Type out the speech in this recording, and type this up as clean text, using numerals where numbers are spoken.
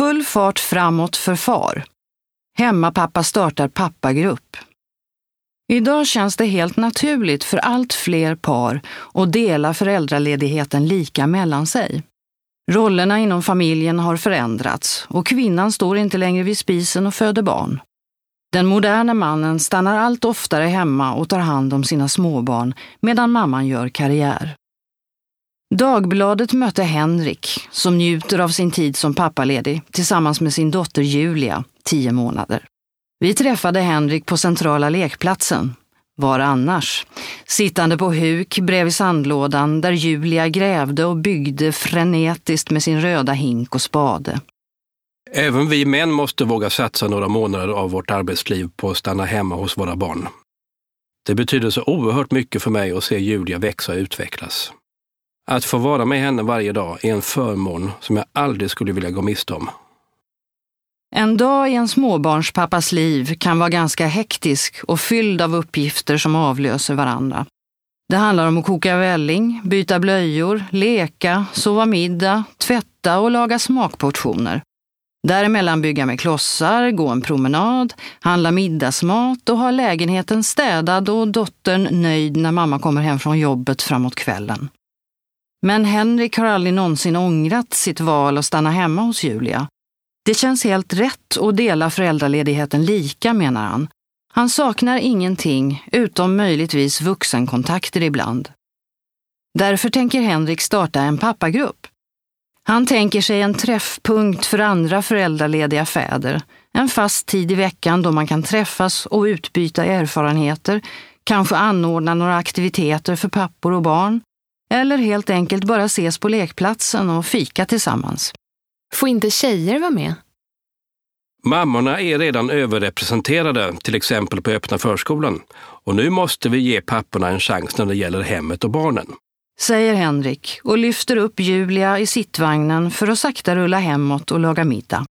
Full fart framåt för far. Hemmapappa startar pappagrupp. Idag känns det helt naturligt för allt fler par att dela föräldraledigheten lika mellan sig. Rollerna inom familjen har förändrats och kvinnan står inte längre vid spisen och föder barn. Den moderna mannen stannar allt oftare hemma och tar hand om sina småbarn medan mamman gör karriär. Dagbladet mötte Henrik, som njuter av sin tid som pappaledig, tillsammans med sin dotter Julia, 10 månader. Vi träffade Henrik på centrala lekplatsen. Var annars? Sittande på huk bredvid sandlådan där Julia grävde och byggde frenetiskt med sin röda hink och spade. Även vi män måste våga satsa några månader av vårt arbetsliv på att stanna hemma hos våra barn. Det betyder så oerhört mycket för mig att se Julia växa och utvecklas. Att få vara med henne varje dag är en förmån som jag aldrig skulle vilja gå miste om. En dag i en småbarnspappas liv kan vara ganska hektisk och fylld av uppgifter som avlöser varandra. Det handlar om att koka välling, byta blöjor, leka, sova middag, tvätta och laga smakportioner. Däremellan bygga med klossar, gå en promenad, handla middagsmat och ha lägenheten städad och dottern nöjd när mamma kommer hem från jobbet framåt kvällen. Men Henrik har aldrig någonsin ångrat sitt val att stanna hemma hos Julia. Det känns helt rätt att dela föräldraledigheten lika, menar han. Han saknar ingenting utom möjligtvis vuxenkontakter ibland. Därför tänker Henrik starta en pappagrupp. Han tänker sig en träffpunkt för andra föräldralediga fäder. En fast tid i veckan då man kan träffas och utbyta erfarenheter, kanske anordna några aktiviteter för pappor och barn, eller helt enkelt bara ses på lekplatsen och fika tillsammans. Får inte tjejer vara med? Mammorna är redan överrepresenterade, till exempel på öppna förskolan. Och nu måste vi ge papporna en chans när det gäller hemmet och barnen. Säger Henrik och lyfter upp Julia i sittvagnen för att sakta rulla hemåt och laga middag.